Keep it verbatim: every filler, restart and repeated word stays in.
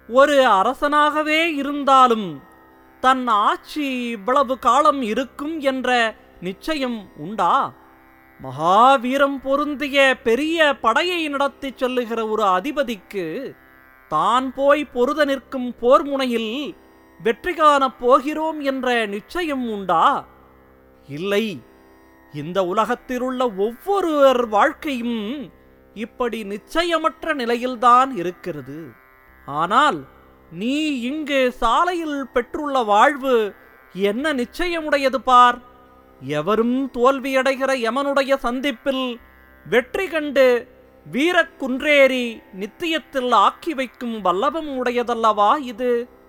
ஒரு அரசனாகவே இருந்தாலும் தன் ஆட்சி இவ்வளவு காலம் இருக்கும் என்ற நிச்சயம் உண்டா? மகாவீரம் பொருந்திய பெரிய படையை நடத்தி செல்லுகிற ஒரு அதிபதிக்கு தான் போய் பொருத நிற்கும் போர் முனையில் வெற்றி காணப் போகிறோம் என்ற நிச்சயம் உண்டா? இல்லை. இந்த உலகத்திலுள்ள ஒவ்வொருவர் வாழ்க்கையும் இப்படி நிச்சயமற்ற நிலையில்தான் இருக்கிறது. ஆனால் நீ இங்கு சாலையில் பெற்றுள்ள வாழ்வு என்ன நிச்சயமுடையது பார். எவரும் தோல்வியடைகிற யமனுடைய சந்திப்பில் வெற்றி கண்டு வீரக் குன்றேறி நித்தியத்தில் ஆக்கி வைக்கும் வல்லபம் உடையதல்லவா இது?